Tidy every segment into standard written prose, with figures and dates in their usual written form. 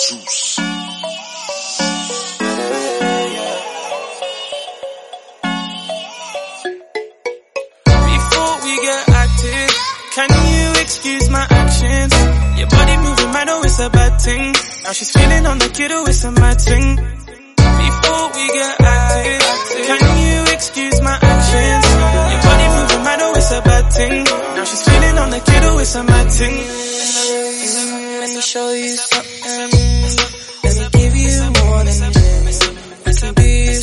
Juice. Before we get active, can you excuse my actions? Your body moving, I know it's a bad thing. Now she's feeling on the kiddo, it's a mad thing. Before we get active, can you excuse my actions? Your body moving, I know it's a bad thing. Now she's feeling on the kiddo, it's a mad thing. Let me show you something. Let me give you more than this. I can give you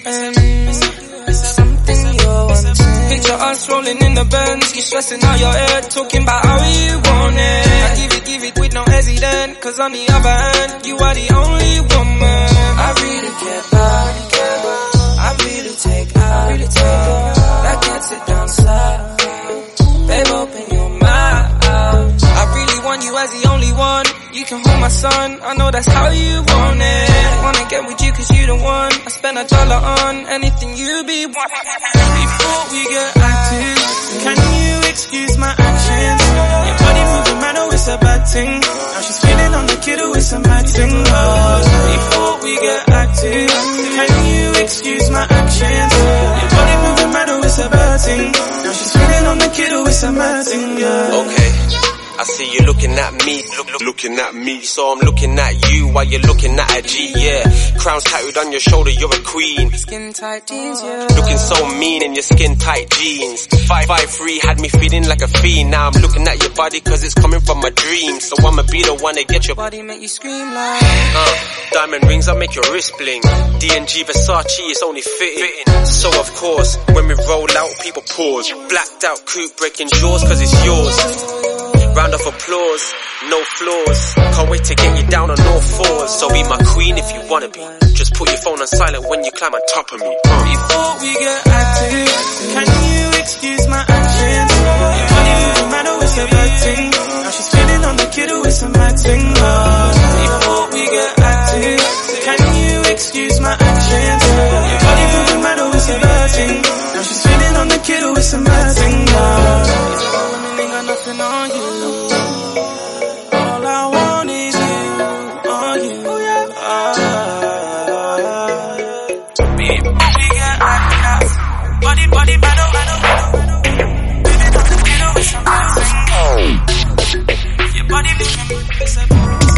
something you're wanting. Picture us rolling in the Benz, you stressing out your head, talking about how you want it. I give it with no hesitant, cause on the other hand, you are the only woman I really care about. I really take out. I can't sit down slow. Babe, open your mouth. I really want you as the only one. You can hold my son, I know that's how you want it. Wanna get with you cause you the one. I spend $1 on anything you be want. Before we get active, can you excuse my actions? Your body moving, I know it's a bad thing. Now she's feeling on the kiddo, it's a mad thing. Before we get active, can you excuse my actions? Your body moving, I know it's a bad thing. Now she's feeling on the kiddo, it's a mad thing. Okay, I see you looking at me, Looking at me. so I'm looking at you while you're looking at a G, yeah. Crown's tattooed on your shoulder, you're a queen. Skin tight jeans, yeah. Looking so mean in your skin tight jeans. 5'3" had me feeling like a fiend. Now I'm looking at your body cause it's coming from my dreams. So I'ma be the one to get your Body make you scream like. diamond rings, I make your wrist bling. D&G Versace, it's only fitting. So of course, when we roll out, people pause. Blacked out coupe breaking jaws cause it's yours. Round of applause, no flaws. Can't wait to get you down on all fours. So be my queen if you wanna be. Just put your phone on silent when you climb on top of me. Before we get active, can you excuse my actions? Your body moving, I know it's a bad thing. Now she's feeling on the kiddo, it's a mad thing. Before we get active, can you excuse my actions? Your body moving, I know it's a bad thing. Now she's feeling on the kiddo, it's a mad thing. Women ain't got nothing on you. All I want is you, on you. Before we get active, body, Your body moving, it's a